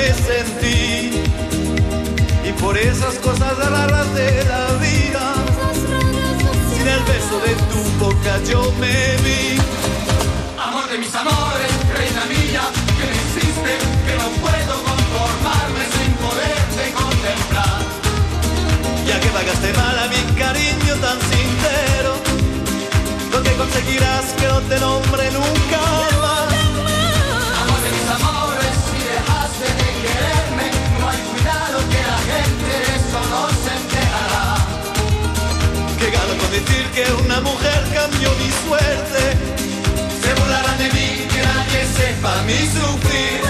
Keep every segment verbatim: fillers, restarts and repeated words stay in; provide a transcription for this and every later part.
nadie sentí. Y por esas cosas raras de la vida, sin el beso de tu boca yo me vi. Amor de mis amores, reina mía, que no existe, que no puedo conformarme sin poderte contemplar. Ya que pagaste mal a mi cariño tan sincero, lo que conseguirás que no te nombre nunca más. Amor de mis amores, si dejaste de quererme, no hay cuidado que la gente de eso no se enterará. Que gano con decir que una mujer cambió mi suerte. Se burlarán de mí, que nadie sepa mi sufrir.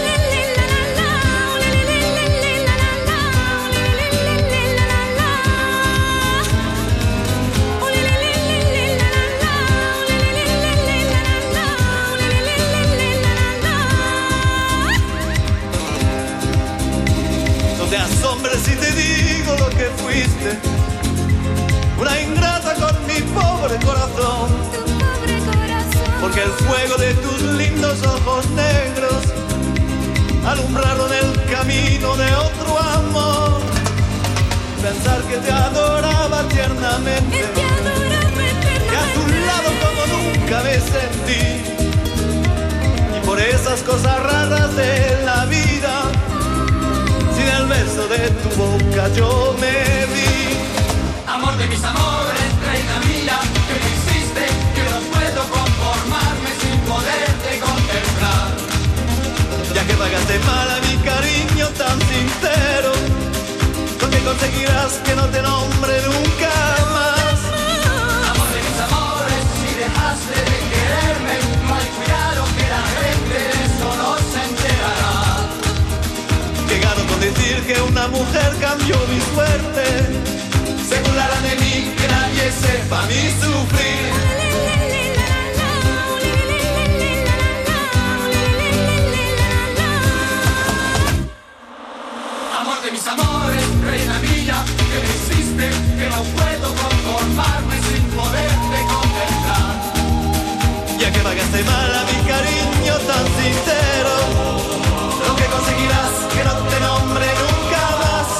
No te asombres si te digo lo que fuiste, una ingrata con mi pobre corazón. Porque el fuego de tus lindos ojos negros alumbraron el camino de otro amor. Pensar que te adoraba tiernamente, que a tu lado como nunca me sentí. Y por esas cosas raras de la vida, sin el beso de tu boca yo me vi. Amor de mis amores, reina mía, que no existe, que no puedo conformarme sin poderte contemplar. Ya que pagaste mal a mi cariño tan sincero, lo que conseguirás que no te nombre nunca más. Amor de mis amores, si dejaste de quererme, no hay cuidado que la gente de eso no se enterará. Que gano con decir que una mujer cambió mi suerte. Se burlarán de mí, que nadie sepa mi sufrir. Amor de mis amores, reina mía, que no existe, que no puedo conformarme sin poderte contemplar. Ya que pagaste mal a mi cariño tan sincero, lo que conseguirás que no te nombre nunca más.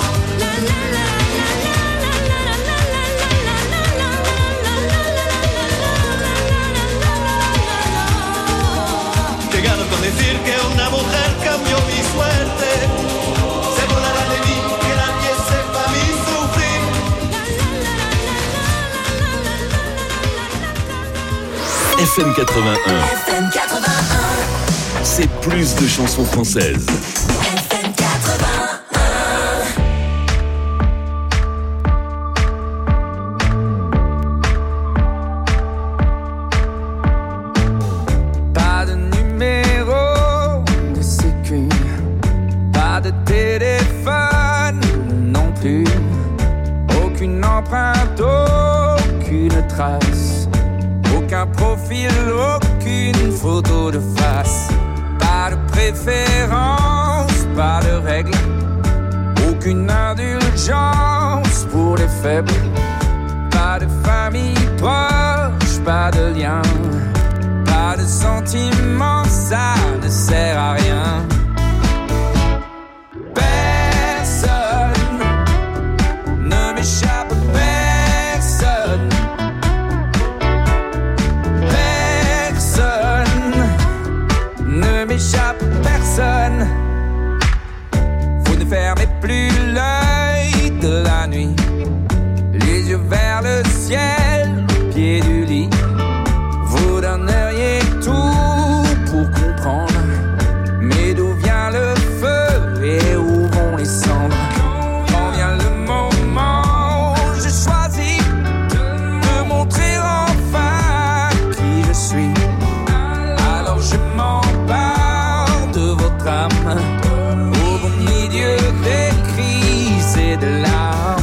Que gano con decir que una mujer cambió mi suerte. Se burlará de mí, que nadie sepa mi sufrir. F M quatre-vingt-un. F M quatre-vingt-un. C'est plus de chansons françaises. F M quatre-vingt-un. Pas de numéro de sécu, pas de téléphone non plus, aucune empreinte, aucune trace, aucun profil, aucune photo de face, pas de préférence, pas de règles, aucune indulgence pour les faibles, pas de famille proche, pas de lien, pas de sentiments, ça ne sert à rien. Personne ne m'échappe, personne. Personne ne m'échappe, personne. Vous ne fermez plus l'œil de la nuit, les yeux vers le ciel, au pied du lit. Vous donneriez tout pour comprendre, mais d'où vient le feu et où vont les cendres? Quand vient le moment, je choisis de montrer enfin qui je suis. Alors je m'empare de votre âme, au bon milieu des crises et de larmes.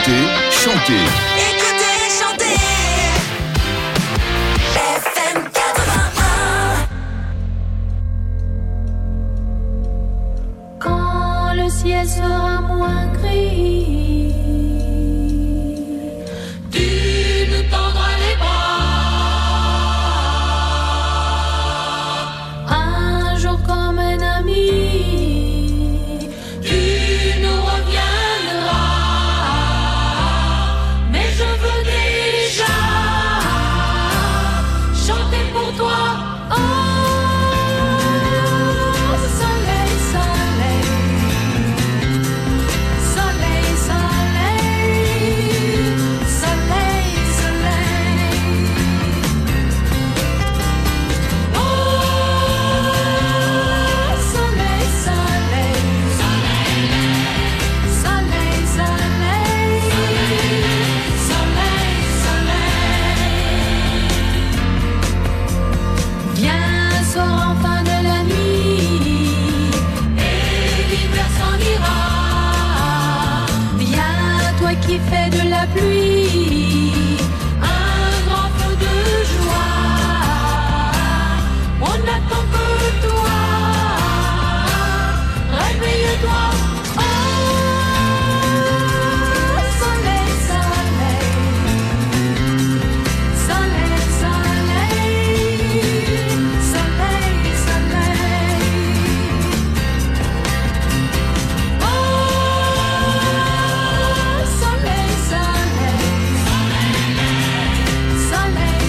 Écoutez, chantez. Écoutez, chantez. F M quatre-vingt-un. Quand le ciel sera moins gris, Tu nous tendras les bras. un jour comme un ami, Tu nous reviendras. Mais je veux déjà chanter pour toi. oh, soleil, soleil, soleil, soleil, soleil, soleil. Oh, soleil, soleil, soleil, soleil, soleil, soleil. Viens, sors enfin de la nuit, Et l'hiver s'en ira. viens, toi qui fais de la pluie Un grand feu de joie. on n'attend que toi, Réveille-toi. oh, soleil, soleil, soleil, soleil, soleil, soleil, oh, soleil, soleil, soleil,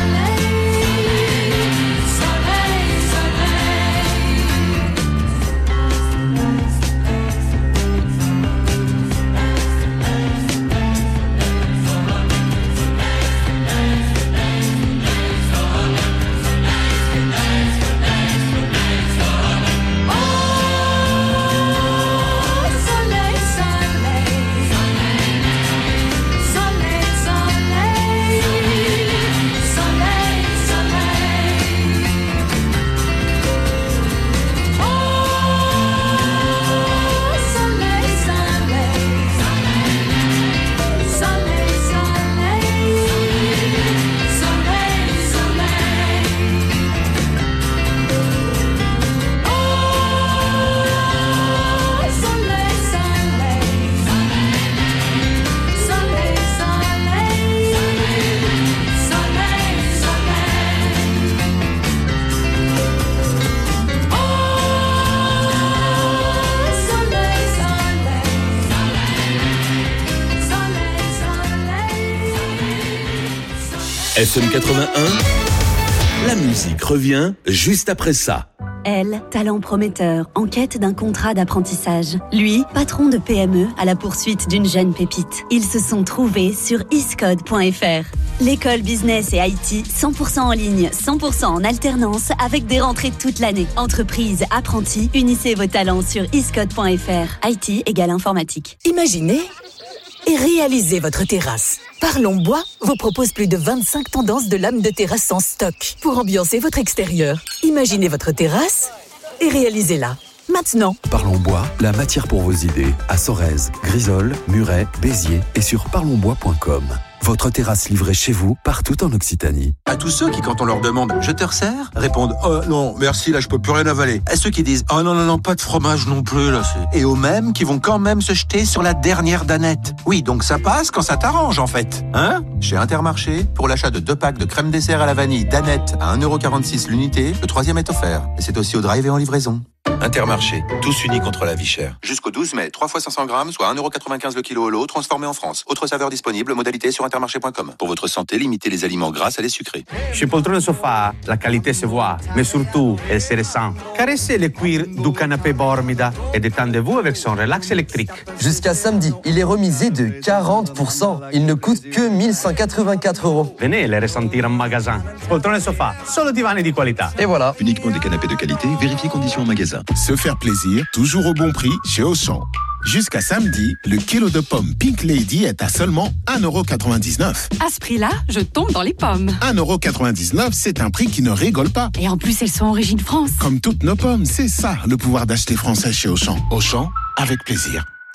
F M quatre-vingt-un, la musique revient juste après ça. Elle, talent prometteur, en quête d'un contrat d'apprentissage. Lui, patron de P M E à la poursuite d'une jeune pépite. Ils se sont trouvés sur iscode point f r. L'école business et I T, cent pour cent en ligne, cent pour cent en alternance, avec des rentrées toute l'année. Entreprise, apprentis, unissez vos talents sur iscode point f r. I T égale informatique. Imaginez et réalisez votre terrasse. Parlons Bois vous propose plus de vingt-cinq tendances de lames de terrasse en stock pour ambiancer votre extérieur. Imaginez votre terrasse et réalisez-la. Maintenant. Parlons Bois, la matière pour vos idées. À Sorèze, Grisol, Muret, Béziers et sur parlons bois point com. Votre terrasse livrée chez vous, partout en Occitanie. À tous ceux qui, quand on leur demande « Je te resserre ?» répondent « Oh non, merci, là je peux plus rien avaler ». À ceux qui disent « Oh non, non, non, pas de fromage non plus, là c'est... » Et aux mêmes qui vont quand même se jeter sur la dernière danette. Oui, donc ça passe quand ça t'arrange en fait. Hein ? Chez Intermarché, pour l'achat de deux packs de crème dessert à la vanille danette à un euro quarante-six l'unité, le troisième est offert. Et c'est aussi au drive et en livraison. Intermarché, tous unis contre la vie chère. Jusqu'au douze mai, trois fois cinq cents grammes, soit un euro quatre-vingt-quinze le kilo au lot, transformé en France. Autre saveur disponible, modalité sur intermarché point com. Pour votre santé, limitez les aliments gras à les sucrés. Chez Poltrone Sofa, la qualité se voit, mais surtout, elle se ressent. Caressez le cuir du canapé Bormida et détendez-vous avec son relax électrique. Jusqu'à samedi, il est remisé de quarante pour cent. Il ne coûte que mille cent quatre-vingt-quatre euros. Venez les ressentir en magasin. Poltrone Sofa, solo divani di qualità. Et voilà. Uniquement des canapés de qualité, vérifiez conditions en magasin. Se faire plaisir, toujours au bon prix chez Auchan. Jusqu'à samedi, le kilo de pommes Pink Lady est à seulement un euro quatre-vingt-dix-neuf. À ce prix-là, je tombe dans les pommes. un euro quatre-vingt-dix-neuf, c'est un prix qui ne rigole pas. Et en plus, elles sont origine France. Comme toutes nos pommes, c'est ça le pouvoir d'acheter français chez Auchan. Auchan, avec plaisir.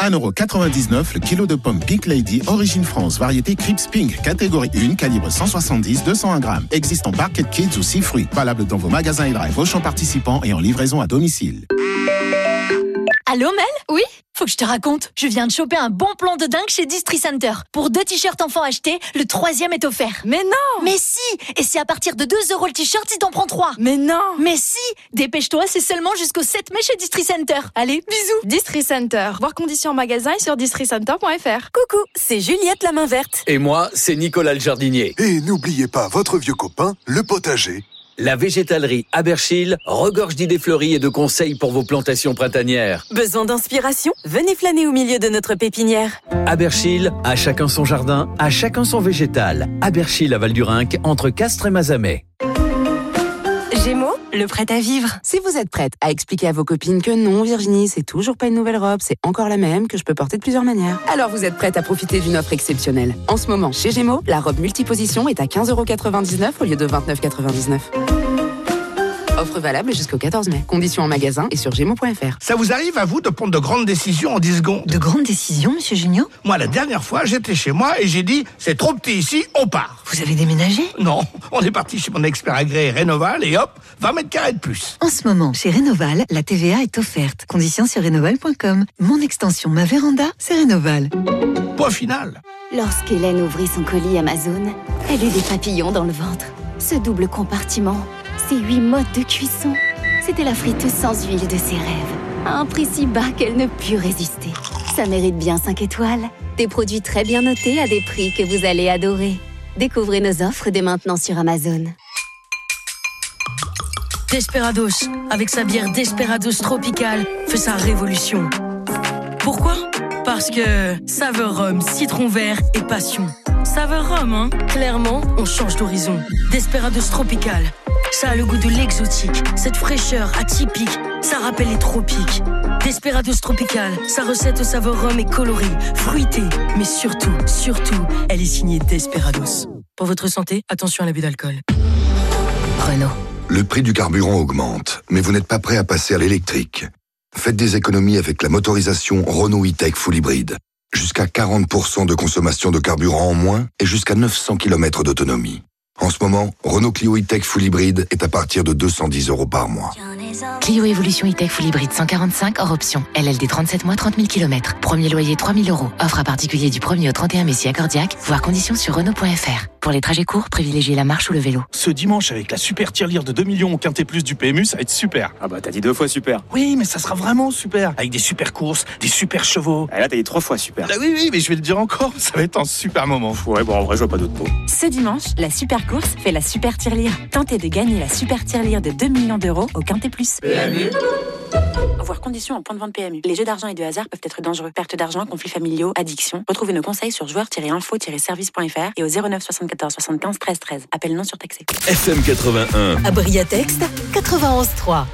un euro quatre-vingt-dix-neuf le kilo de pommes Pink Lady Origine France, variété Crips Pink, catégorie un, calibre cent soixante-dix à deux cent un grammes. Existe en Barquette Kids ou six fruits. Valable dans vos magasins et drive, Auchan participants et en livraison à domicile. Allô Mel ? Oui ? Faut que je te raconte. Je viens de choper un bon plan de dingue chez Distri Center. Pour deux t-shirts enfants achetés, le troisième est offert. Mais non ! Mais si ! Et c'est à partir de deux euros le t-shirt si t'en prends trois. Mais non ! Mais si ! Dépêche-toi, c'est seulement jusqu'au sept mai chez Distri Center. Allez, bisous. Distri Center. Voir conditions en magasin et sur distri center point f r. Coucou, c'est Juliette la main verte. Et moi, c'est Nicolas le jardinier. Et n'oubliez pas votre vieux copain, le potager. La végétalerie Aberchil regorge d'idées fleuries et de conseils pour vos plantations printanières. Besoin d'inspiration ? Venez flâner au milieu de notre pépinière. Aberchil, à chacun son jardin, à chacun son végétal. Aberchil à Val-du-Rhinc, entre Castres et Mazamet. Gémeaux, le prêt à vivre. Si vous êtes prête à expliquer à vos copines que non, Virginie, c'est toujours pas une nouvelle robe, c'est encore la même, que je peux porter de plusieurs manières, alors vous êtes prête à profiter d'une offre exceptionnelle. En ce moment, chez Gémeaux, la robe multiposition est à quinze euros quatre-vingt-dix-neuf au lieu de vingt-neuf euros quatre-vingt-dix-neuf. Offre valable jusqu'au quatorze mai. Conditions en magasin et sur gémeaux point f r. Ça vous arrive à vous de prendre de grandes décisions en dix secondes ? De grandes décisions, monsieur Junio ? Moi, la dernière fois, j'étais chez moi et j'ai dit, c'est trop petit ici, on part. Vous avez déménagé ? Non, on est parti chez mon expert agréé Rénoval et hop, vingt mètres carrés de plus. En ce moment, chez Rénoval, la T V A est offerte. Conditions sur rénoval point com. Mon extension, ma véranda, c'est Rénoval. Point final. Lorsqu'Hélène ouvrit son colis Amazon, elle eut des papillons dans le ventre. Ce double compartiment, ces huit modes de cuisson, c'était la friteuse sans huile de ses rêves. À un prix si bas qu'elle ne put résister. Ça mérite bien cinq étoiles. Des produits très bien notés à des prix que vous allez adorer. Découvrez nos offres dès maintenant sur Amazon. Desperados, avec sa bière Desperados Tropical, fait sa révolution. Pourquoi ? Parce que saveur rhum, citron vert et passion. Saveur rhum, hein ? Clairement, on change d'horizon. Desperados Tropical, ça a le goût de l'exotique, cette fraîcheur atypique, ça rappelle les tropiques. Desperados Tropical, sa recette au saveur rhum est colorée, fruitée, mais surtout, surtout, elle est signée Desperados. Pour votre santé, attention à l'abus d'alcool. Renault. Le prix du carburant augmente, mais vous n'êtes pas prêt à passer à l'électrique. Faites des économies avec la motorisation Renault E-Tech Full Hybrid. Jusqu'à quarante pour cent de consommation de carburant en moins et jusqu'à neuf cents kilomètres d'autonomie. En ce moment, Renault Clio E-Tech Full Hybrid est à partir de deux cent dix euros par mois. Clio Evolution E-Tech Full Hybrid cent quarante-cinq hors option. L L D trente-sept mois, trente mille kilomètres. Premier loyer trois mille euros. Offre à particulier du premier au trente et un mai si accordiaque. Voir conditions sur Renault point f r. Pour les trajets courts, privilégiez la marche ou le vélo. Ce dimanche, avec la super tirelire de deux millions au Quintet Plus du P M U, ça va être super. Ah bah t'as dit deux fois super. Oui, mais ça sera vraiment super. Avec des super courses, des super chevaux. Ah là t'as dit trois fois super. Ah oui, oui, mais je vais le dire encore, ça va être un super moment. Ouais, bon en vrai je vois pas d'autres mots. Ce dimanche, la super course fait la super tirelire. Tentez de gagner la super tirelire de deux millions d'euros au Quintet Plus. P M U. Voir conditions en point de vente P M U. Les jeux d'argent et de hasard peuvent être dangereux. Perte d'argent, conflits familiaux, addiction. Retrouvez nos conseils sur joueurs tiret info tiret service point f r et au zéro neuf soixante-quatorze soixante-quinze treize treize. Appel non surtaxé. F M quatre-vingt-un. À Briatext, quatre-vingt-onze trois.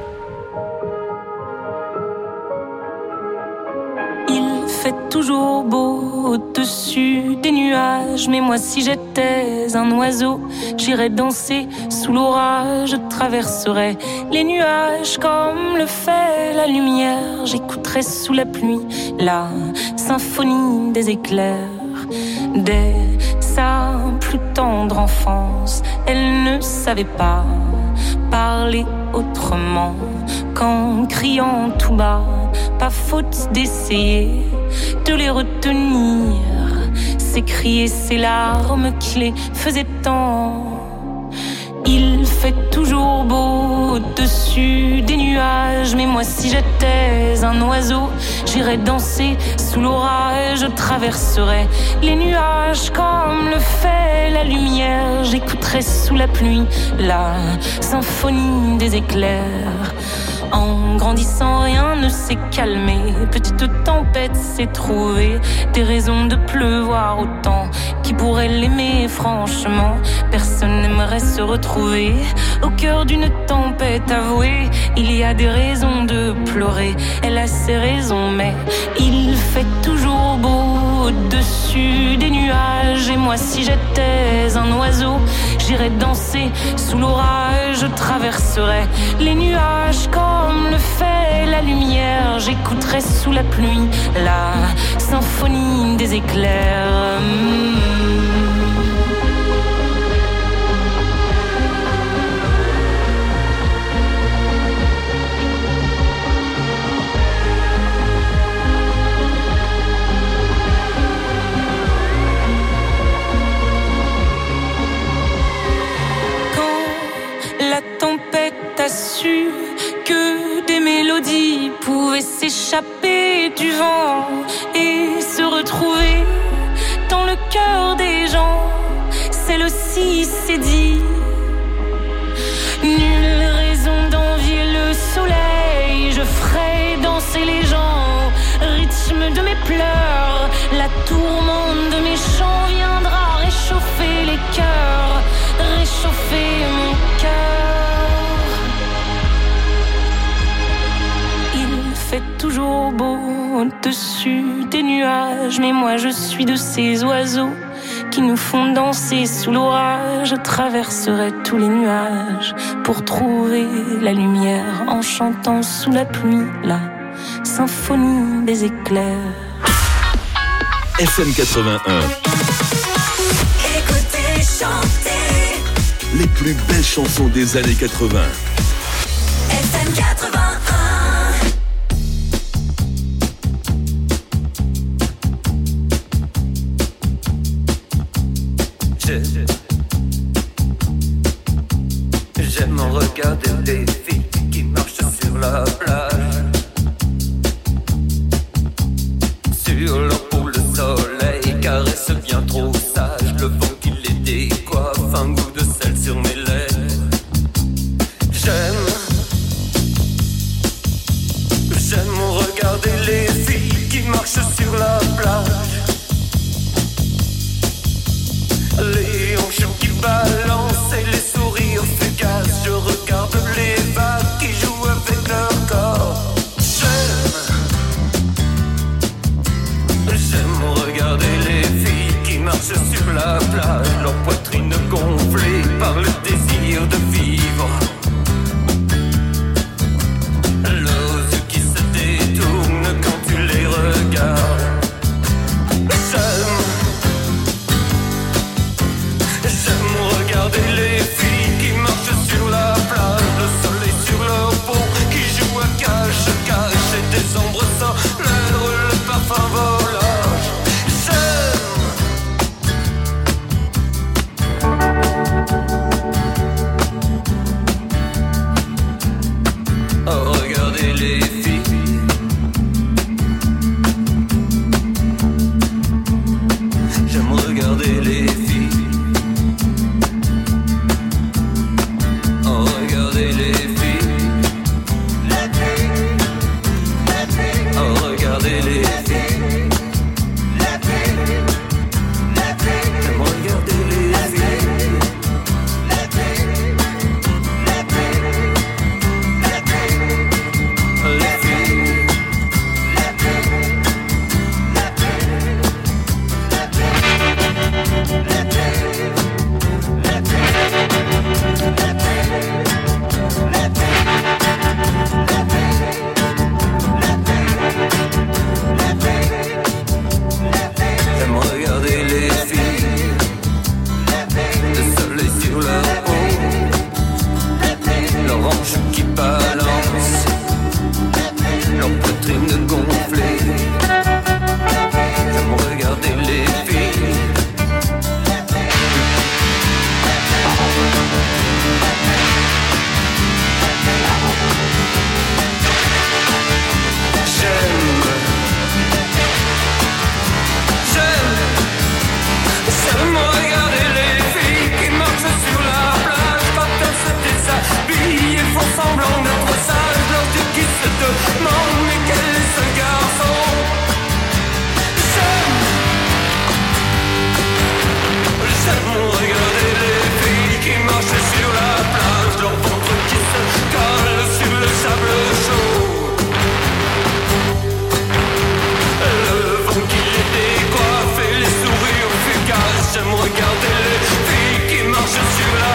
Il fait toujours beau au-dessus des nuages, mais moi si j'étais un oiseau, j'irais danser sous l'orage, je traverserais les nuages comme le fait la lumière, j'écouterais sous la pluie la symphonie des éclairs. Dès sa plus tendre enfance, elle ne savait pas parler autrement qu'en criant tout bas. Pas faute d'essayer de les retenir, ces cris et ces larmes qui les faisaient tant. Il fait toujours beau au-dessus des nuages, mais moi si j'étais un oiseau, j'irais danser sous l'orage, je traverserais les nuages comme le fait la lumière, j'écouterais sous la pluie la symphonie des éclairs. En grandissant, rien ne s'est calmé. Petite tempête s'est trouvée des raisons de pleuvoir autant. Qui pourrait l'aimer, franchement? Personne n'aimerait se retrouver au cœur d'une tempête avouée. Il y a des raisons de pleurer, elle a ses raisons, mais il fait toujours beau au-dessus des nuages. Et moi, si j'étais un oiseau, J'irai danser sous l'orage, je traverserai les nuages comme le fait la lumière. J'écouterai sous la pluie la symphonie des éclairs. Mmh. T'as su que des mélodies pouvaient s'échapper du vent et se retrouver dans le cœur des gens. Celle aussi s'est dit, nulle raison d'envier le soleil. Je ferai danser les gens, rythme de mes pleurs. La tourmente de mes chants viendra réchauffer les cœurs, réchauffer mon cœur. Fait toujours beau au-dessus des nuages, mais moi je suis de ces oiseaux qui nous font danser sous l'orage. Je traverserai tous les nuages pour trouver la lumière en chantant sous la pluie la symphonie des éclairs. F M quatre-vingt-un. Écoutez, chantez. Les plus belles chansons des années quatre-vingt. F M quatre-vingt-un. J'aime regarder des filles qui marchent sur la plage. Sur leur peau le soleil caresse bien trop sage. Le vent qui les décoiffe, un goût de sel sur mes lèvres. J'aime, j'aime regarder les filles qui marchent sur la plage. Les hanches qui balancent et les sourires fugaces. Je regarde les vagues qui jouent avec leur corps. J'aime, j'aime regarder les filles qui marchent sur la plage. Leur poitrine gonflée par le désir de vivre. Leurs yeux qui se détournent quand tu les regardes. J'aime, j'aime regarder les filles qui marchent sur la plage. Le soleil sur leur peau qui joue à cache-cache. Et des ombres sans lèvres, le parfum volage. J'aime, oh, regardez les filles. J'aime regarder les filles. Oh, regardez les filles. Oh, regardez les filles. J'aime regarder les filles. Les filles. J'aime regarder les filles. Le soleil sur leur peau. Leurs hanches qui balancent. Leur poitrine gonflée. J'aime regarder les filles. J'aime, j'aime, j'aime regarder les filles qui marchent sur la plage. Quand elles se déshabillent et font semblant d'être sages. Leurs yeux qui se demandent mais quel est ce garçon. J'aime, j'aime regarder les filles qui marchent sur la plage. Leur ventre qui se colle sur le sable chaud. Le vent qui les décoiffe et les sourires fugaces. J'aime regarder les filles qui marchent sur la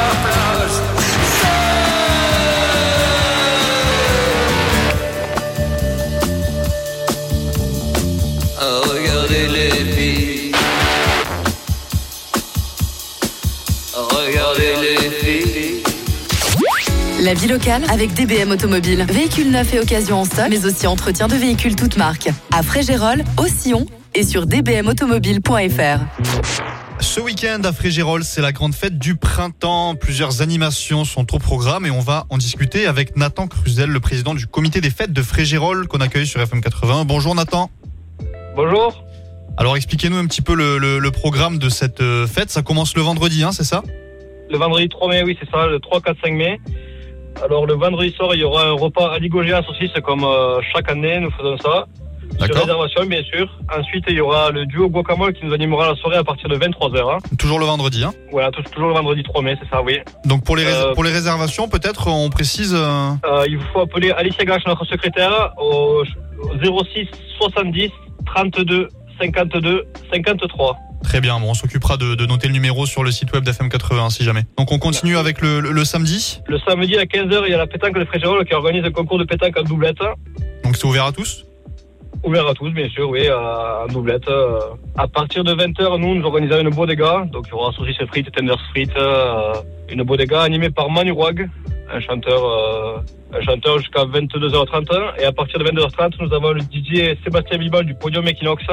la vie locale avec D B M Automobile. Véhicules neufs et occasions en stock, mais aussi entretien de véhicules toutes marques. À Frégérolles, au Sillon et sur d b m automobile point f r. Ce week-end à Frégérolles, c'est la grande fête du printemps. Plusieurs animations sont au programme et on va en discuter avec Nathan Cruzel, le président du comité des fêtes de Frégérolles qu'on accueille sur F M quatre-vingts. Bonjour Nathan. Bonjour. Alors expliquez-nous un petit peu le, le, le programme de cette fête. Ça commence le vendredi, hein, c'est ça ? Le vendredi trois mai, oui c'est ça, le trois, quatre, cinq mai. Alors le vendredi soir, il y aura un repas aligogé à saucisse comme euh, chaque année, nous faisons ça. Sur réservation, bien sûr. Ensuite, il y aura le duo Guacamole qui nous animera la soirée à partir de vingt-trois heures. Hein. Toujours le vendredi, hein ? Voilà, toujours le vendredi trois mai, c'est ça, oui. Donc pour les, rés- euh, pour les réservations, peut-être, on précise... Euh... Euh, il vous faut appeler Alicia Gache, notre secrétaire, au zéro six soixante-dix trente-deux cinquante-deux cinquante-trois. Très bien, bon, on s'occupera de, de noter le numéro sur le site web d'F M quatre-vingts si jamais. Donc on continue avec le, le, le samedi. Le samedi à quinze heures, il y a la pétanque de Frégérolles qui organise un concours de pétanque en doublette. Donc c'est ouvert à tous ? Ouvert à tous, bien sûr, oui, en doublette. Euh, à partir de vingt heures, nous, nous organisons une bodega. Donc, il y aura saucisses frites, tenders frites, euh, une bodega animée par Manu Roig, un chanteur, euh, un chanteur jusqu'à vingt-deux heures trente. Et à partir de vingt-deux heures trente, nous avons le D J Sébastien Bibal du Podium Equinox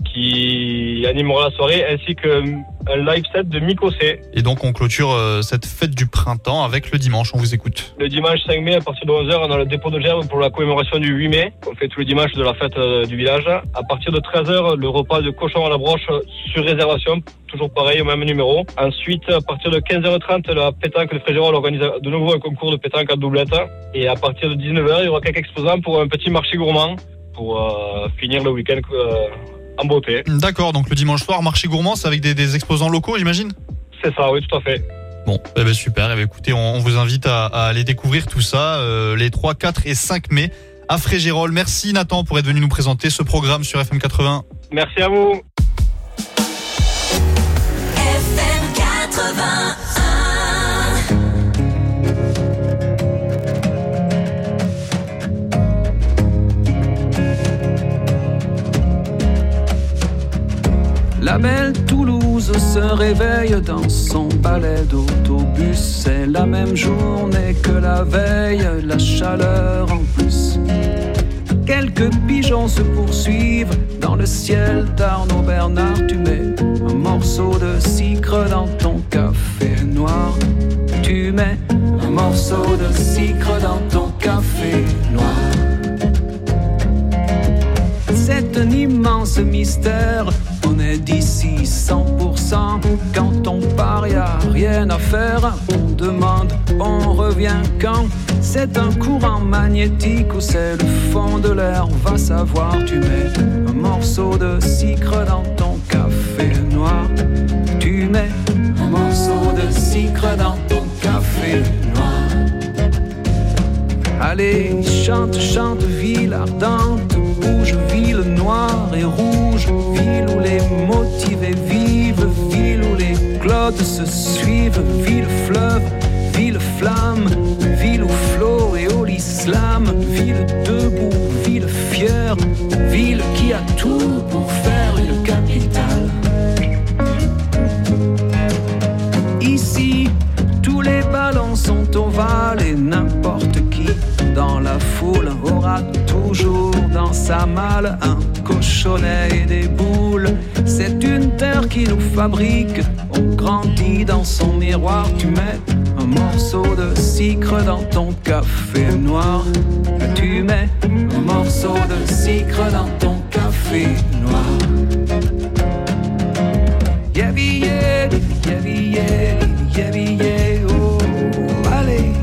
qui animera la soirée, ainsi qu'un live set de Mikosé. Et donc, on clôture euh, cette fête du printemps avec le dimanche. On vous écoute. Le dimanche cinq mai, à partir de onze heures, on a le dépôt de gerbes pour la commémoration du huit mai. On fait tous les dimanches de la fête euh, du village. À partir de treize heures, le repas de cochon à la broche sur réservation. Toujours pareil, au même numéro. Ensuite, à partir de quinze heures trente, la pétanque de Frégérolles organise de nouveau un concours de pétanque en doublette. Et à partir de dix-neuf heures, il y aura quelques exposants pour un petit marché gourmand pour euh, finir le week-end euh, en beauté. D'accord, donc le dimanche soir, marché gourmand, c'est avec des, des exposants locaux, j'imagine ? C'est ça, oui, tout à fait. Bon, eh ben super. Eh ben écoutez, on, on vous invite à, à aller découvrir tout ça euh, les trois, quatre et cinq mai à Frégérolles. Merci Nathan pour être venu nous présenter ce programme sur F M quatre-vingts. Merci à vous. F M quatre-vingts. La belle Toulouse se réveille dans son balai d'autobus. C'est la même journée que la veille, la chaleur en plus. Quelques pigeons se poursuivent dans le ciel d'Arnaud Bernard. Tu mets un morceau de sucre dans ton café noir. Tu mets un morceau de sucre dans ton café noir. C'est un immense mystère. On est d'ici cent pour cent. Quand on part, y a rien à faire. On demande, on revient quand. C'est un courant magnétique ou c'est le fond de l'air. Va savoir, tu mets un morceau de sucre dans ton café noir. Tu mets un morceau de sucre dans ton café noir. Allez, chante, chante, ville ardente. Bouge, ville noire et rouge. Ville où les motivés vivent. Ville où les clottes se suivent. Ville fleuve, ville flamme. Ville où flot et au l'islam. Ville debout, ville fière. Ville qui a tout pour faire une capitale. Ici, tous les ballons sont ovales et n'importe qui dans la foule aura toujours dans sa malle un cochonnet et des boules. C'est une terre qui nous fabrique. On grandit dans son miroir. Tu mets un morceau de sucre dans ton café noir. Tu mets un morceau de sucre dans ton café noir. Yeah, yeah, yeah, yeah, yeah, yeah, oh, allez.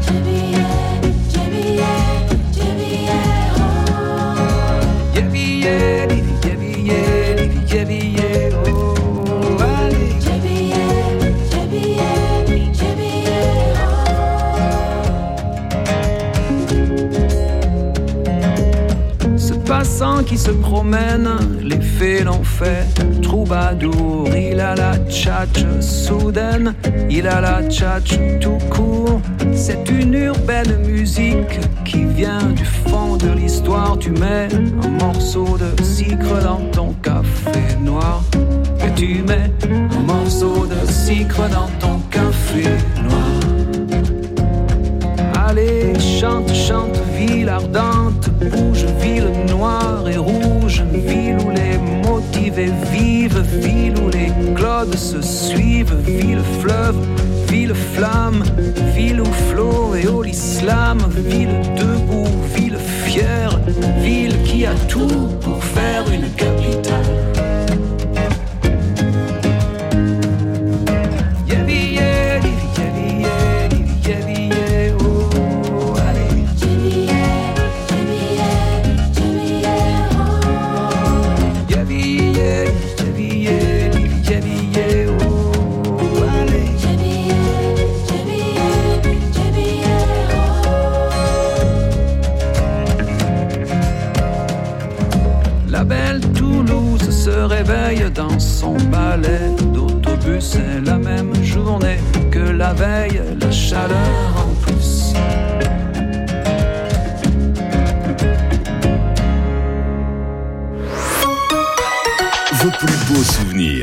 Passant qui se promène, les fées l'ont fait. Troubadour, il a la tchatche soudaine, il a la tchatche tout court. C'est une urbaine musique qui vient du fond de l'histoire. Tu mets un morceau de sucre dans ton café noir. Et tu mets un morceau de sucre dans ton café noir. Allez, chante, chante, ville ardente, bouge, ville noire et rouge, ville où les motivés vivent, ville où les clodes se suivent, ville fleuve, ville flamme, ville où flot et haut l'islam, ville debout, ville fière, ville qui a tout pour faire une capitale. Réveille dans son balai d'autobus. C'est la même journée que la veille, la chaleur en plus. Vos plus beaux souvenirs.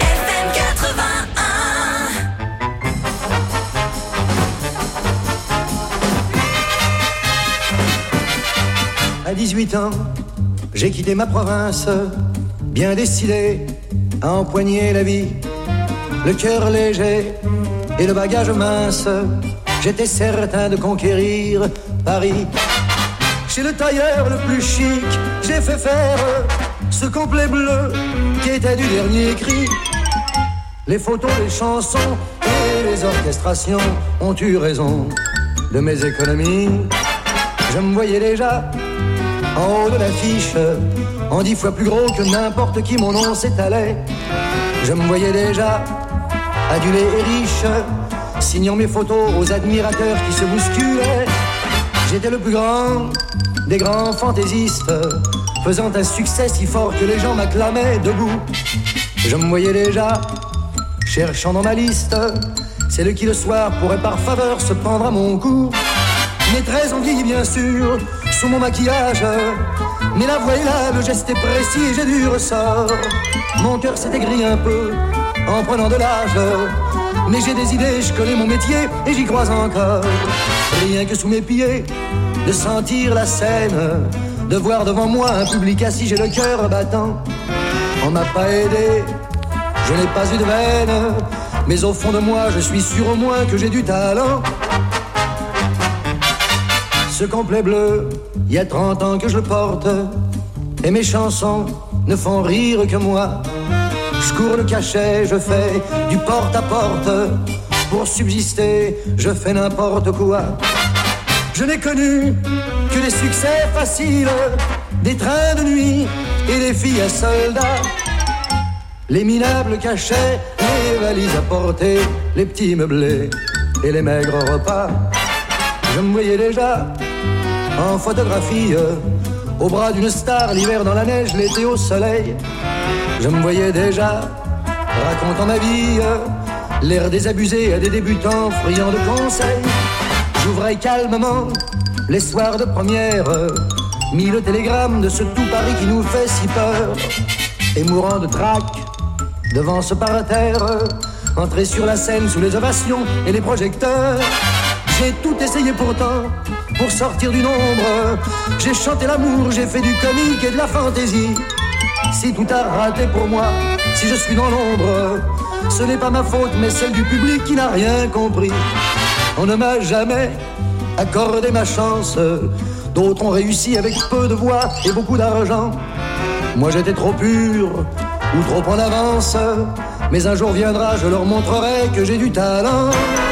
À dix-huit ans, j'ai quitté ma province, bien décidé à empoigner la vie, le cœur léger et le bagage mince. J'étais certain de conquérir Paris. Chez le tailleur le plus chic, j'ai fait faire ce complet bleu qui était du dernier cri. Les photos, les chansons et les orchestrations ont eu raison de mes économies. Je me voyais déjà en haut de l'affiche, en dix fois plus gros que n'importe qui, mon nom s'étalait. Je me voyais déjà adulé et riche, signant mes photos aux admirateurs qui se bousculaient. J'étais le plus grand des grands fantaisistes, faisant un succès si fort que les gens m'acclamaient debout. Je me voyais déjà cherchant dans ma liste celle qui le soir pourrait par faveur se prendre à mon cou. Mes traits ont vieilli bien sûr sous mon maquillage, mais la voix est là, le geste est précis et j'ai du ressort. Mon cœur s'est aigri un peu en prenant de l'âge, mais j'ai des idées, je connais mon métier et j'y crois encore. Rien que sous mes pieds, de sentir la scène, de voir devant moi un public assis, j'ai le cœur battant. On m'a pas aidé, je n'ai pas eu de veine, mais au fond de moi, je suis sûr au moins que j'ai du talent. Ce complet bleu, il y a trente ans que je le porte, et mes chansons ne font rire que moi. Je cours le cachet, je fais du porte-à-porte, pour subsister, je fais n'importe quoi. Je n'ai connu que des succès faciles, des trains de nuit et des filles à soldats. Les minables cachets, les valises à porter, les petits meublés et les maigres repas. Je me voyais déjà en photographie, au bras d'une star, l'hiver dans la neige, l'été au soleil. Je me voyais déjà racontant ma vie, l'air désabusé à des débutants friands de conseils. J'ouvrais calmement les soirs de première, mis le télégramme de ce tout Paris qui nous fait si peur. Et mourant de trac devant ce parterre, entrer sur la scène sous les ovations et les projecteurs. J'ai tout essayé pourtant pour sortir du nombre. J'ai chanté l'amour, j'ai fait du comique et de la fantaisie. Si tout a raté pour moi, si je suis dans l'ombre, ce n'est pas ma faute mais celle du public qui n'a rien compris. On ne m'a jamais accordé ma chance, d'autres ont réussi avec peu de voix et beaucoup d'argent. Moi j'étais trop pur ou trop en avance, mais un jour viendra, je leur montrerai que j'ai du talent.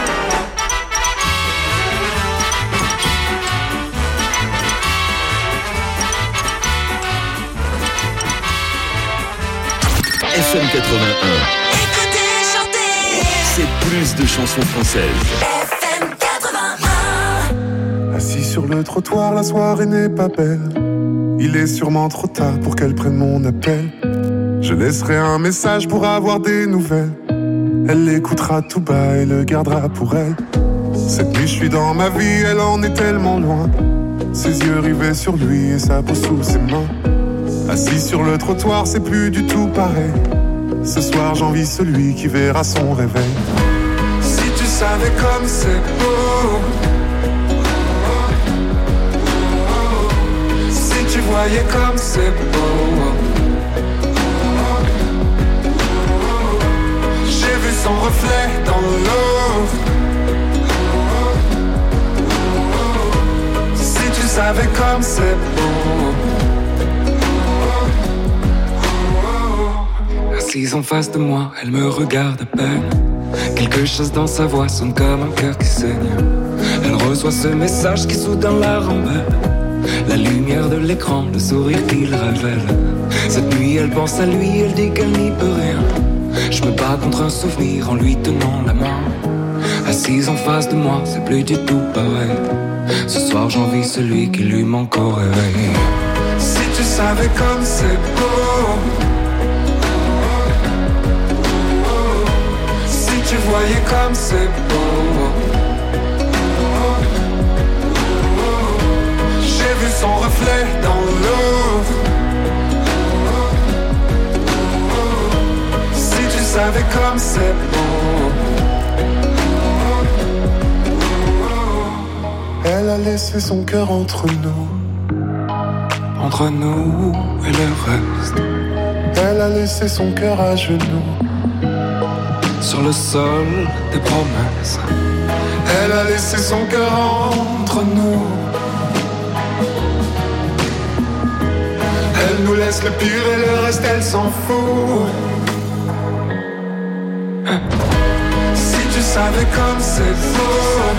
F M quatre-vingt-un. Écoutez, chantez. C'est plus de chansons françaises. F M quatre-vingt-un. Assis sur le trottoir, la soirée n'est pas belle. Il est sûrement trop tard pour qu'elle prenne mon appel. Je laisserai un message pour avoir des nouvelles. Elle l'écoutera tout bas et le gardera pour elle. Cette nuit je suis dans ma vie, elle en est tellement loin. Ses yeux rivés sur lui et sa peau sous ses mains. Assis sur le trottoir, c'est plus du tout pareil. Ce soir j'envie celui qui verra son réveil. Si tu savais comme c'est beau, voyais comme c'est beau. J'ai vu son reflet dans l'eau. Si tu savais comme c'est beau. Assise en face de moi, elle me regarde à peine. Quelque chose dans sa voix sonne comme un cœur qui saigne. Elle reçoit ce message qui soudain la rembelle. La lumière de l'écran, le sourire qu'il révèle. Cette nuit elle pense à lui, elle dit qu'elle n'y peut rien. Je me bats contre un souvenir en lui tenant la main. Assise en face de moi, c'est plus du tout pareil. Ce soir j'envie celui qui lui manque au réveil. Si tu savais comme c'est beau. Si tu voyais comme c'est beau. J'ai vu son reflet dans l'eau. Si tu savais comme c'est beau. Elle a laissé son cœur entre nous. Entre nous et le reste. Elle a laissé son cœur à genoux. Sur le sol des promesses. Elle a laissé son cœur entre nous. Elle nous laisse le pire et le reste elle s'en fout. Si tu savais comme c'est beau.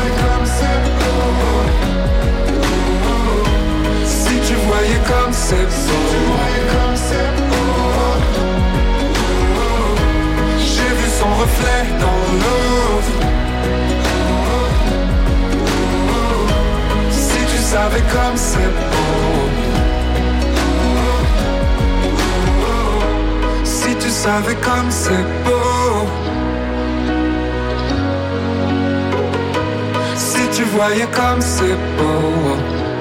Si tu voyais comme c'est beau. J'ai vu son reflet dans l'eau. Si tu savais comme c'est beau. Si tu savais comme c'est beau. Si tu voyais comme c'est beau.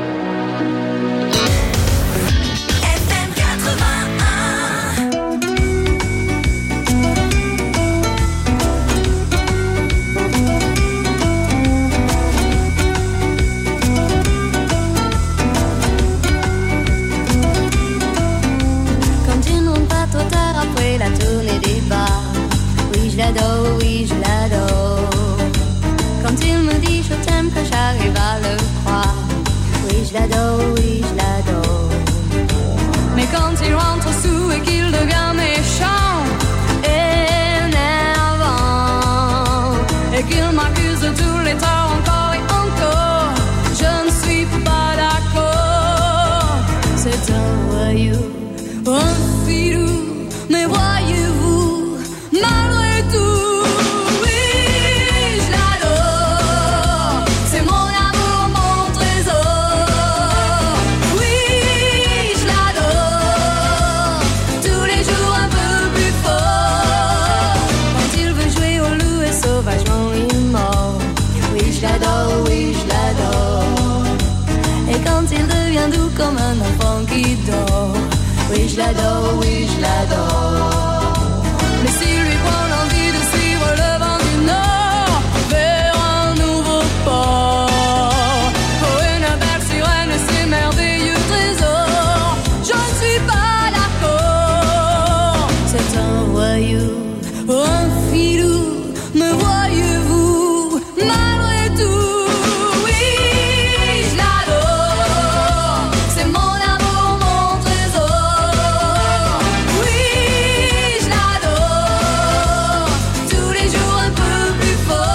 J'adore, oui, je l'adore. Quand il me dit je t'aime, que j'arrive à le croire. Oui, je l'adore, oui, je l'adore. Mais quand il rentre sous et qu'il devient méchant, énervant, et qu'il m'accuse de tous les torts encore et encore, je ne suis pas d'accord. C'est un voyou, un filou, mais voyez-vous, malgré tout, oui, je l'adore. C'est mon amour, mon trésor. Oui, je l'adore. Tous les jours un peu plus fort. Quand il veut jouer au loup et sauvagement il mord. Oui, je l'adore, oui, je l'adore. Et quand il devient doux comme un enfant qui dort. Oui, je l'adore, oui, je l'adore. Mais s'il lui prend l'envie de suivre le vent du nord vers un nouveau port, oh, une belle sirène et ses merveilleux trésors, je ne suis pas d'accord. C'est un voyou, un filou, me voyez-vous, malgré tout, oui, je l'adore. C'est mon amour, mon trésor. Oui, je l'adore. Tous les jours un peu plus fort.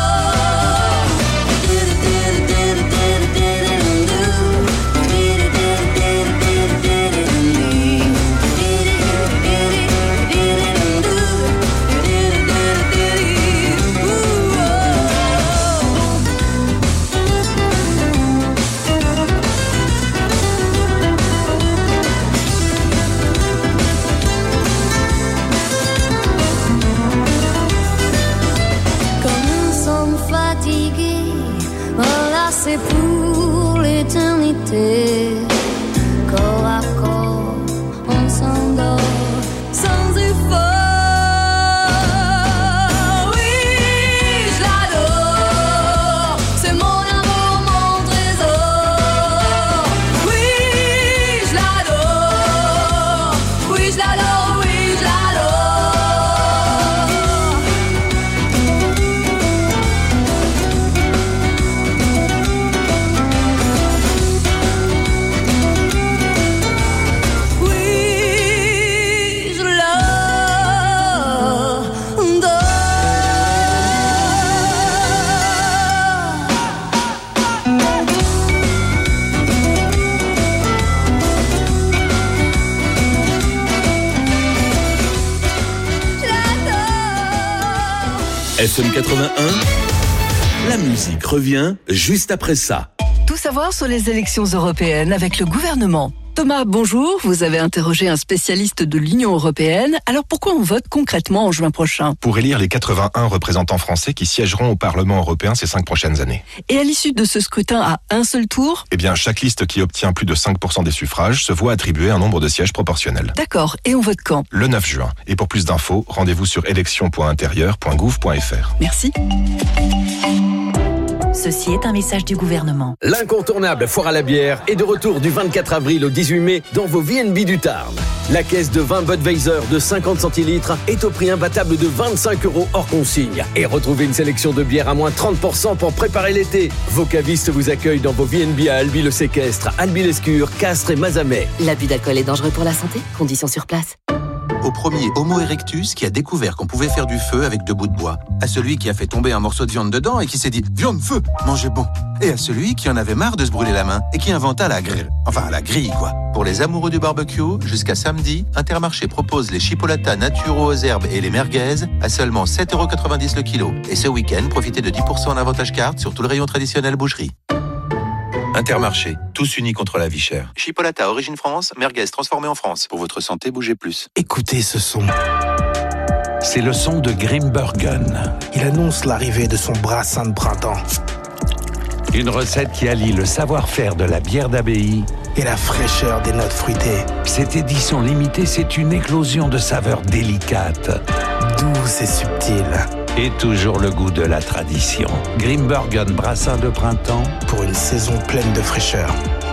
Comme nous sommes fatigués, voilà c'est pour l'éternité. Corps à corps, on s'endort sans effort. Oui, je l'adore. C'est mon amour, mon trésor. Oui, je l'adore. F M quatre-vingt-un, la musique revient juste après ça. Tout savoir sur les élections européennes avec le gouvernement. Thomas, bonjour. Vous avez interrogé un spécialiste de l'Union européenne. Alors pourquoi on vote concrètement en juin prochain ? Pour élire les quatre-vingt-un représentants français qui siégeront au Parlement européen ces cinq prochaines années. Et à l'issue de ce scrutin à un seul tour ? Eh bien, chaque liste qui obtient plus de cinq pour cent des suffrages se voit attribuer un nombre de sièges proportionnel. D'accord. Et on vote quand ? Le neuf juin. Et pour plus d'infos, rendez-vous sur élections point intérieur point gouv point f r. Merci. Ceci est un message du gouvernement. L'incontournable foire à la bière est de retour du vingt-quatre avril au dix-huit mai dans vos V N B du Tarn. La caisse de vin Budweiser de cinquante centilitres est au prix imbattable de vingt-cinq euros hors consigne. Et retrouvez une sélection de bières à moins trente pour cent pour préparer l'été. Vos cavistes vous accueillent dans vos V N B à Albi-le-Séquestre, Albi-l'Escure, Castres et Mazamet. L'abus d'alcool est dangereux pour la santé. Conditions sur place. Au premier Homo erectus qui a découvert qu'on pouvait faire du feu avec deux bouts de bois. À celui qui a fait tomber un morceau de viande dedans et qui s'est dit « Viande, feu, mangez bon !» Et à celui qui en avait marre de se brûler la main et qui inventa la grille. Enfin, la grille, quoi. Pour les amoureux du barbecue, jusqu'à samedi, Intermarché propose les chipolatas naturaux aux herbes et les merguez à seulement sept euros quatre-vingt-dix le kilo. Et ce week-end, profitez de dix pour cent en avantage carte sur tout le rayon traditionnel boucherie. Intermarché, tous unis contre la vie chère. Chipolata origine France, merguez transformée en France. Pour votre santé, bougez plus. Écoutez ce son. C'est le son de Grimbergen. Il annonce l'arrivée de son brassin de printemps. Une recette qui allie le savoir-faire de la bière d'abbaye et la fraîcheur des notes fruitées. Cette édition limitée, c'est une éclosion de saveurs délicates, douces et subtiles. Et toujours le goût de la tradition. Grimbergen brassin de printemps pour une saison pleine de fraîcheur.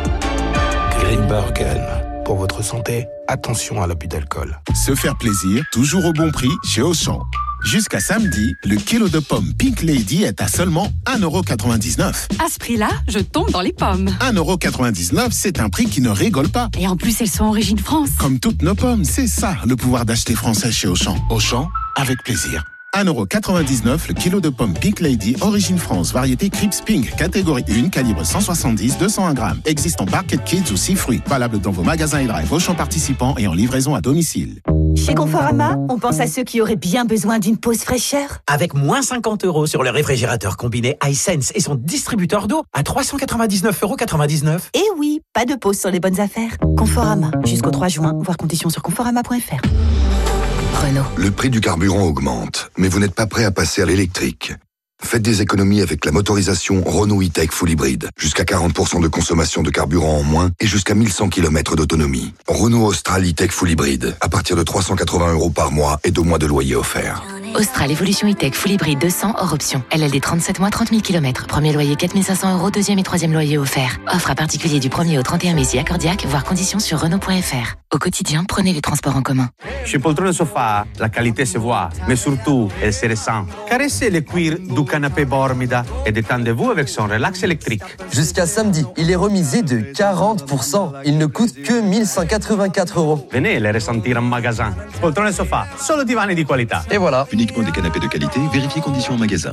Grimbergen. Pour votre santé, attention à l'abus d'alcool. Se faire plaisir, toujours au bon prix chez Auchan. Jusqu'à samedi, le kilo de pommes Pink Lady est à seulement un euro quatre-vingt-dix-neuf. À ce prix-là, je tombe dans les pommes. un euro quatre-vingt-dix-neuf, c'est un prix qui ne rigole pas. Et en plus, elles sont origine France. Comme toutes nos pommes, c'est ça le pouvoir d'acheter français chez Auchan. Auchan, avec plaisir. un euro quatre-vingt-dix-neuf le kilo de pommes Pink Lady, origine France, variété Crips Pink, catégorie un, calibre cent soixante-dix, deux cent un grammes. Existe en Barquette Kids ou six fruits. Valable dans vos magasins et drive Auchan participants et en livraison à domicile. Chez Conforama, on pense à ceux qui auraient bien besoin d'une pause fraîcheur. Avec moins cinquante euros sur le réfrigérateur combiné iSense et son distributeur d'eau à trois cent quatre-vingt-dix-neuf euros quatre-vingt-dix-neuf. Et oui, pas de pause sur les bonnes affaires. Conforama, jusqu'au trois juin, voir conditions sur conforama point f r. Renault. Le prix du carburant augmente, mais vous n'êtes pas prêt à passer à l'électrique. Faites des économies avec la motorisation Renault E-Tech Full Hybrid. Jusqu'à quarante pour cent de consommation de carburant en moins et jusqu'à mille cent kilomètres d'autonomie. Renault Austral E-Tech Full Hybrid. À partir de trois cent quatre-vingts euros par mois et deux mois de loyer offert. Austral Evolution E-Tech Full Hybrid deux cents hors option. L L D trente-sept mois, trente mille kilomètres. Premier loyer quatre mille cinq cents euros, deuxième et troisième loyer offert. Offre à particulier du premier au trente et un mai si accordiaque, voir conditions sur Renault point f r. Au quotidien, prenez les transports en commun. Chez Poltrone Sofa, la qualité se voit, mais surtout, elle se ressent. Caressez le cuir du canapé Bormida et détendez-vous avec son relax électrique. Jusqu'à samedi, il est remisé de quarante pour cent. Il ne coûte que mille cent quatre-vingt-quatre euros. Venez les ressentir en magasin. Poltrone Sofa, solo divani di qualità. Et voilà. Uniquement des canapés de qualité, vérifiez conditions en magasin.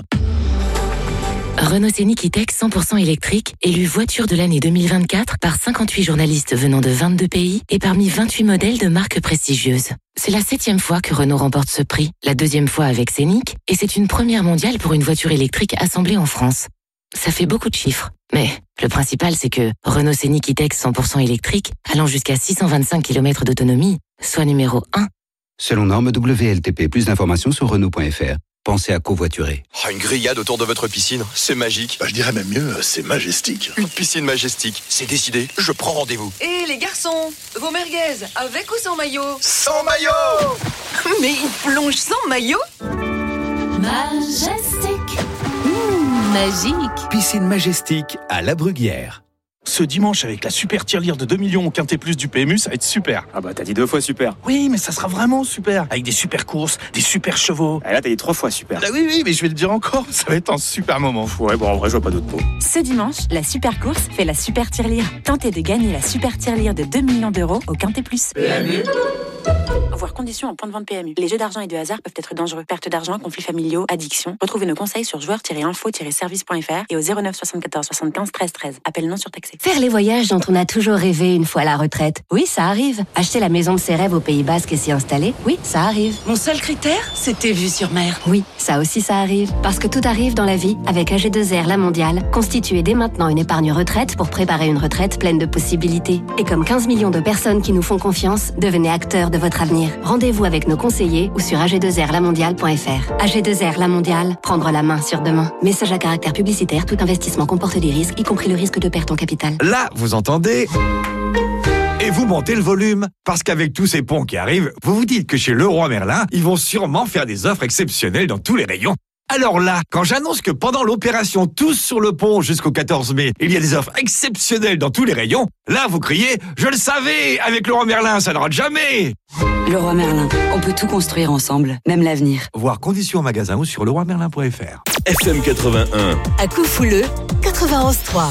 Renault Scénic E-Tech cent pour cent électrique, élu voiture de l'année deux mille vingt-quatre par cinquante-huit journalistes venant de vingt-deux pays et parmi vingt-huit modèles de marques prestigieuses. C'est la septième fois que Renault remporte ce prix, la deuxième fois avec Scénic, et c'est une première mondiale pour une voiture électrique assemblée en France. Ça fait beaucoup de chiffres, mais le principal c'est que Renault Scénic E-Tech cent pour cent électrique, allant jusqu'à six cent vingt-cinq kilomètres d'autonomie, soit numéro un. Selon norme W L T P, plus d'informations sur Renault point f r. Pensez à covoiturer. Oh, une grillade autour de votre piscine, c'est magique. Bah, je dirais même mieux, c'est majestique. Une piscine majestique, c'est décidé, je prends rendez-vous. Et les garçons, vos merguez, avec ou sans maillot? Sans maillot. Mais ils plongent sans maillot? Majestic. Mmh, magique. Piscine Majestic à La Bruguière. Ce dimanche, avec la super tirelire de deux millions au Quintet Plus du P M U, ça va être super. Ah bah t'as dit deux fois super. Oui, mais ça sera vraiment super. Avec des super courses, des super chevaux. Et là t'as dit trois fois super. Ah oui, oui, mais je vais le dire encore, ça va être un super moment. Ouais, bon en vrai je vois pas d'autre mot. Ce dimanche, la super course fait la super tirelire. Tentez de gagner la super tirelire de deux millions d'euros au Quintet Plus. P M U. Voir conditions en point de vente P M U. Les jeux d'argent et de hasard peuvent être dangereux. Perte d'argent, conflits familiaux, addiction. Retrouvez nos conseils sur joueurs tiret info tiret service point f r et au zéro neuf soixante-quatorze soixante-quinze treize treize. Appel non surtaxé. Faire les voyages dont on a toujours rêvé une fois à la retraite. Oui, ça arrive. Acheter la maison de ses rêves au Pays Basque et s'y installer. Oui, ça arrive. Mon seul critère, c'était vue sur mer. Oui, ça aussi ça arrive. Parce que tout arrive dans la vie avec A G deux R La Mondiale. Constituez dès maintenant une épargne retraite pour préparer une retraite pleine de possibilités. Et comme quinze millions de personnes qui nous font confiance, devenez acteurs de votre avenir. Rendez-vous avec nos conseillers ou sur a g deux r la mondiale point f r. A G deux R La Mondiale, prendre la main sur demain. Message à caractère publicitaire, tout investissement comporte des risques, y compris le risque de perte en capital. Là, vous entendez ? Et vous montez le volume. Parce qu'avec tous ces ponts qui arrivent, vous vous dites que chez Leroy Merlin, ils vont sûrement faire des offres exceptionnelles dans tous les rayons. Alors là, quand j'annonce que pendant l'opération Tous sur le pont jusqu'au quatorze mai, il y a des offres exceptionnelles dans tous les rayons, là vous criez « Je le savais, avec Leroy Merlin, ça ne rate jamais !» Leroy Merlin, on peut tout construire ensemble, même l'avenir. Voir conditions en magasin ou sur leroy merlin point f r. F M quatre-vingt-un. À coup fouleux, quatre-vingt-onze trois.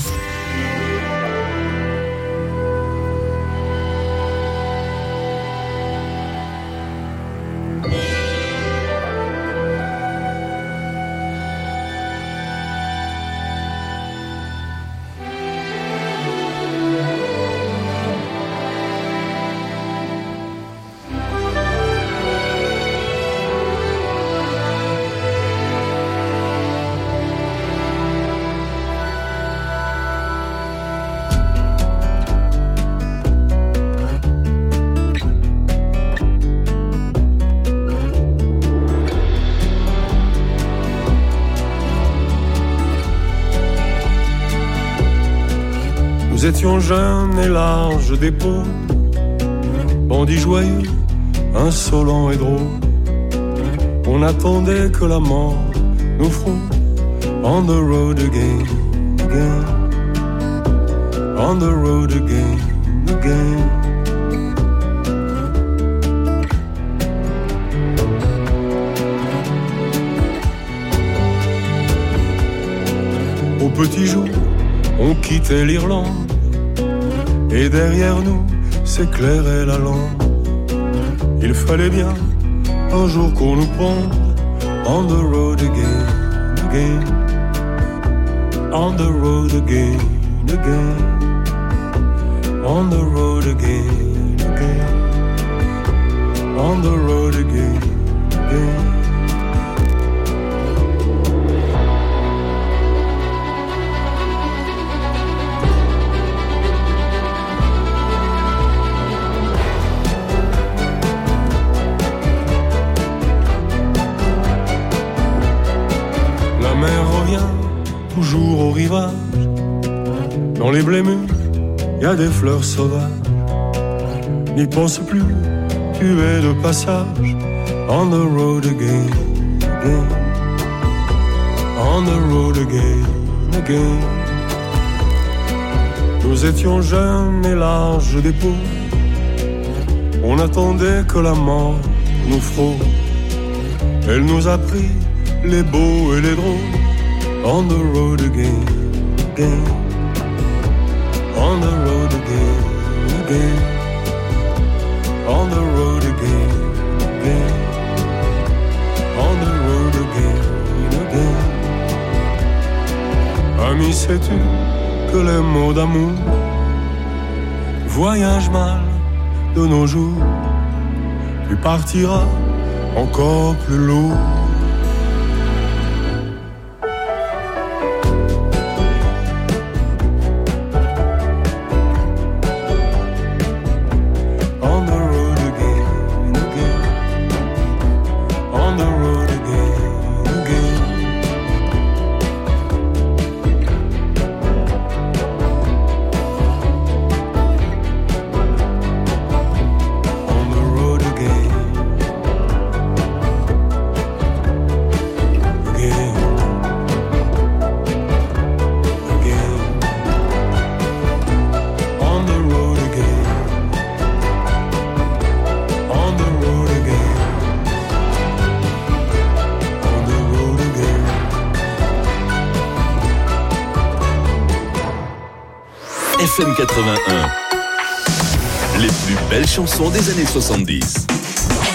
Nous étions jeunes et larges d'épaules, bandits joyeux, insolents et drôles. On attendait que la mort nous frôle. On the road again, again. On the road again, again. Au petit jour, on quittait l'Irlande et derrière nous s'éclairait la lampe. Il fallait bien un jour qu'on nous pende. On the road again, again. On the road again, again. On the road again, again. On the road again, again. Toujours au rivage, dans les blés mûrs, y a des fleurs sauvages. N'y pense plus, tu es de passage. On the road again, again. On the road again, again. Nous étions jeunes et larges d'épaules. On attendait que la mort nous frôle. Elle nous a pris les beaux et les drôles. On the road again, again. On the road again, again. On the road again, again. On the road again, again. Ami, sais-tu que les mots d'amour voyagent mal de nos jours? Tu partiras encore plus lourd. F M quatre-vingt-un. Les plus belles chansons des années soixante-dix.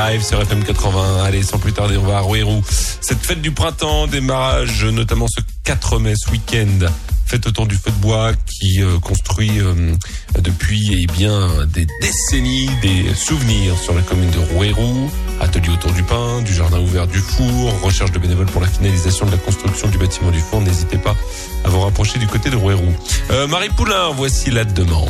Live sur F M quatre-vingts. Allez, sans plus tarder, on va à Rouerou. Cette fête du printemps, démarrage notamment ce quatre mai, ce week-end. Fête autour du feu de bois qui euh, construit euh, depuis eh bien des décennies des souvenirs sur la commune de Rouerou. Atelier autour du pain, du jardin ouvert du four, recherche de bénévoles pour la finalisation de la construction du bâtiment du four. N'hésitez pas à vous rapprocher du côté de Rouerou. Euh, Marie Poulain, voici la demande.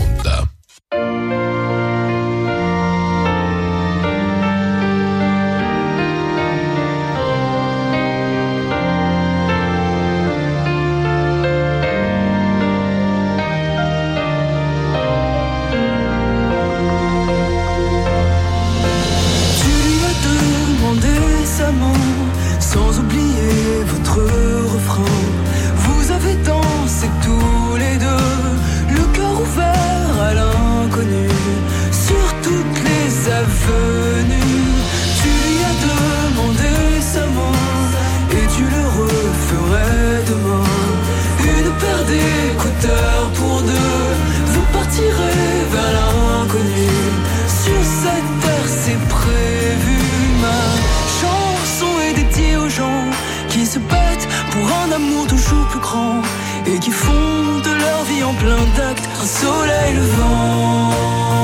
Sans oublier votre refrain, vous avez dansé tous les deux, le cœur ouvert à l'inconnu, sur toutes les avenues. Tu lui as demandé sa main, et tu le referais demain. Une paire d'écouteurs pour deux, vous partirez vers l'inconnu. Sur cette terre c'est prévu, ma chanson est dédiée aux gens qui se battent pour un amour toujours plus grand et qui font de leur vie en plein d'actes un soleil levant.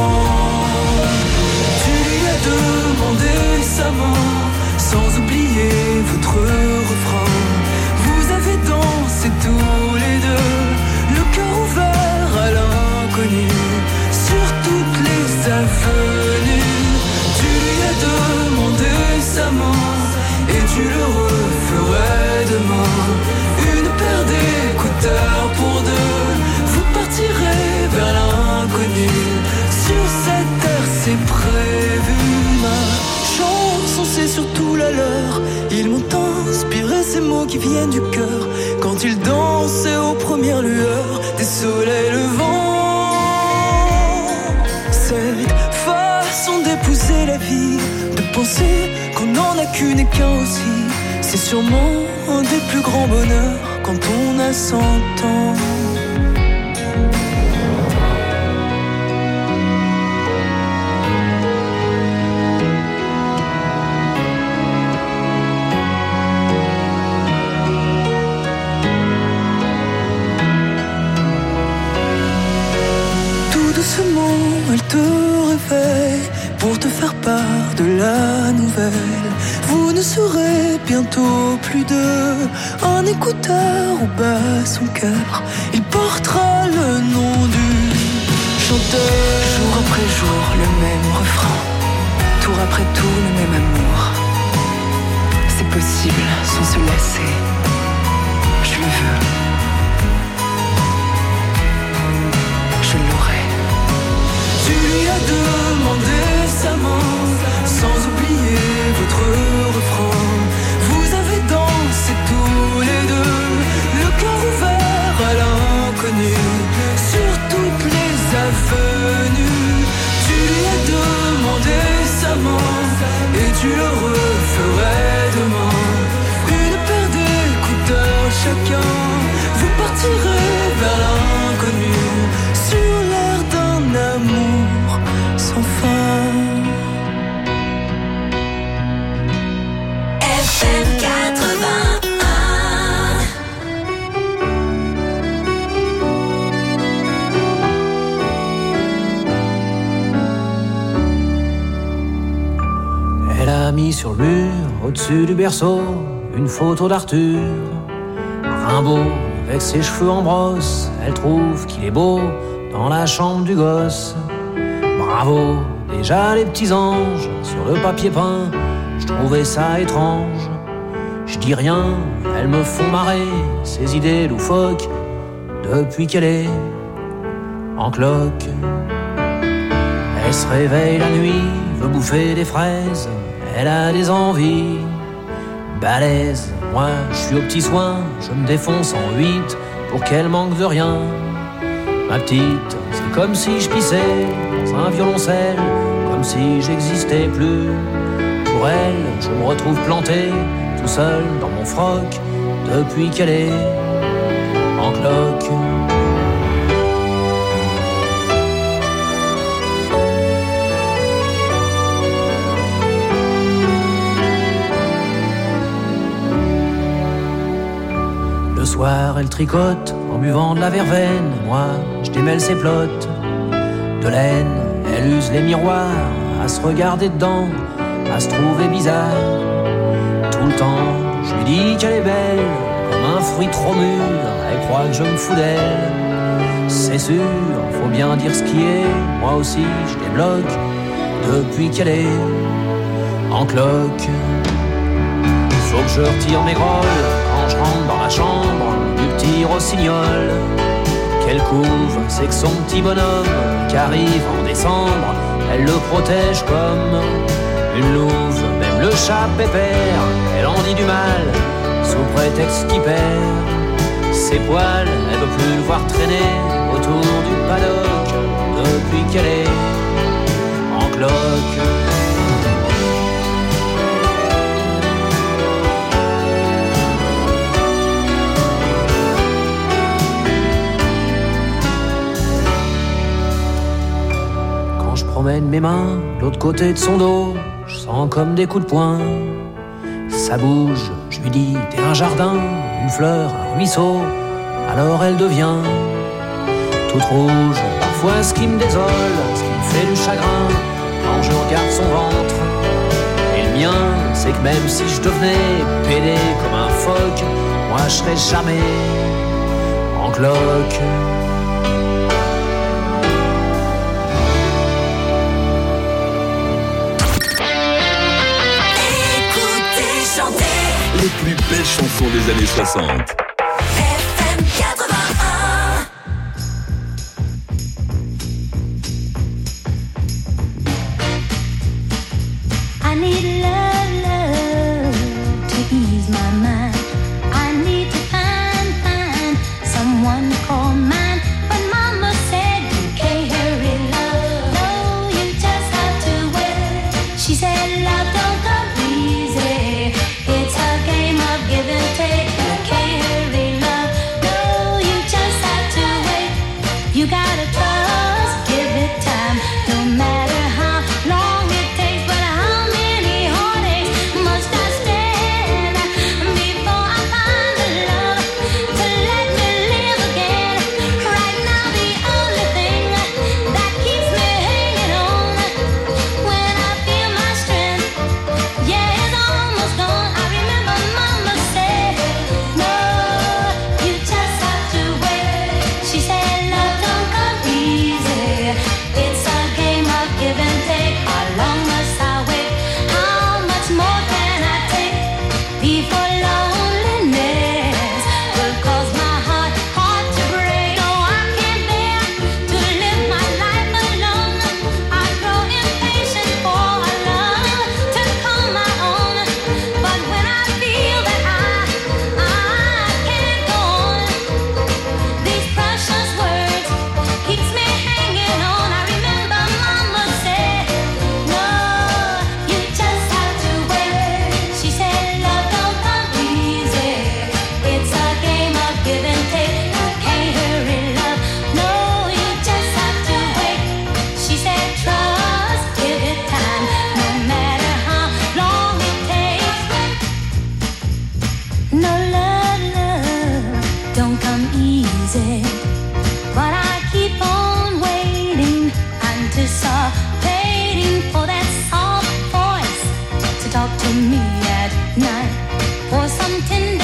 Tu lui as demandé sa main, sans oublier votre refrain. Vous avez dansé tous les deux, le cœur ouvert à l'inconnu, sur toutes les avenues. Tu lui as demandé sa main, et tu le referais demain. Une paire d'écouteurs pour deux, vous partirez vers l'inconnu. Sur cette terre c'est prévu, ma chanson c'est surtout la leur. Ils m'ont inspiré ces mots qui viennent du cœur, quand ils dansaient aux premières lueurs des soleils levants. Cette façon d'épouser la vie, de penser qu'on n'en a qu'une et qu'un aussi, c'est sûrement un des plus grands bonheurs quand on a cent ans. Tout doucement, elle te réveille pour te faire part de la nouvelle. Vous ne serez bientôt plus deux, un écouteur au bas son cœur. Il portera le nom du chanteur. Jour après jour le même refrain, tour après tour le même amour. C'est possible sans se lasser, je le veux, je l'aurai. Tu lui as demandé sa main, sans oublier votre refrain. Vous avez dansé tous les deux, le cœur ouvert à l'inconnu, sur toutes les avenues. Tu lui as demandé sa main, et tu le referais demain. Une paire d'écouteurs chacun, vous partirez vers l'inconnu, sur l'air d'un amour sans fin. F M quatre-vingt-un. Elle a mis sur le mur, au-dessus du berceau, une photo d'Arthur, Rimbaud, avec ses cheveux en brosse. Elle trouve qu'il est beau dans la chambre du gosse. Bravo, déjà les petits anges sur le papier peint, je trouvais ça étrange. Je dis rien, elles me font marrer, ces idées loufoques, depuis qu'elle est en cloque. Elle se réveille la nuit, veut bouffer des fraises, elle a des envies balèzes. Moi, je suis au petit soin, je me défonce en huit pour qu'elle manque de rien. Ma petite, c'est comme si je pissais dans un violoncelle, comme si j'existais plus. Pour elle, je me retrouve planté, tout seul dans mon froc, depuis qu'elle est en cloque. soir, elle tricote en buvant de la verveine. Moi, je démêle ses plottes de laine. Elle use les miroirs à se regarder dedans, à se trouver bizarre. Tout le temps, je lui dis qu'elle est belle, comme un fruit trop mûr. Elle croit que je me fous d'elle. C'est sûr, faut bien dire ce qui est. Moi aussi, je débloque depuis qu'elle est en cloque. Faut que je retire mes grolles quand je rentre dans la chambre du petit rossignol. Qu'elle couvre, c'est que son petit bonhomme qui arrive en décembre, elle le protège comme une louve. Même le chat pépère, elle en dit du mal sous prétexte qu'il perd ses poils. Elle veut plus le voir traîner autour du paddock depuis qu'elle est en cloque. Promène mes mains de l'autre côté de son dos, je sens comme des coups de poing. Ça bouge, je lui dis t'es un jardin, une fleur, un ruisseau. Alors elle devient toute rouge. Parfois ce qui me désole, ce qui me fait du chagrin, quand je regarde son ventre et le mien, c'est que même si je devenais pédé comme un phoque, moi je serais jamais en cloque. Les plus belles chansons des années soixante. F M quatre-vingt-un. I need love, love to ease my mind. I need to find, find someone to call mine. But mama said you can't hurry love. No, you just have to wait. She said love don't come easy. It's a game of give and take. You can't hurry love. No, you just have to wait. You gotta trust, give it time. No matter how long it takes, but how many heartaches must I stand before I find the love to let me live again? Right now the only thing that keeps me hanging on when I feel my strength, yeah, it's almost gone. I remember mama said, no, you just have to wait. She said love don't come easy. It's a game of give and take. How long must I wait? How much more can I take before loneliness will cause my heart, heart to break? No, I can't bear to live my life alone. I grow impatient for a love to call my own. But when I feel that I, I can't go on, these precious words keeps me hanging on. I remember mama said, no, you just have to wait. She said love don't come easy. It's a game of give and take. You can't hurry love. No, you just have to wait. She said trust, give it time. No matter how long it takes. No love, love don't come easy. But I keep on waiting, anticipating for that soft voice to talk to me at night, for some tender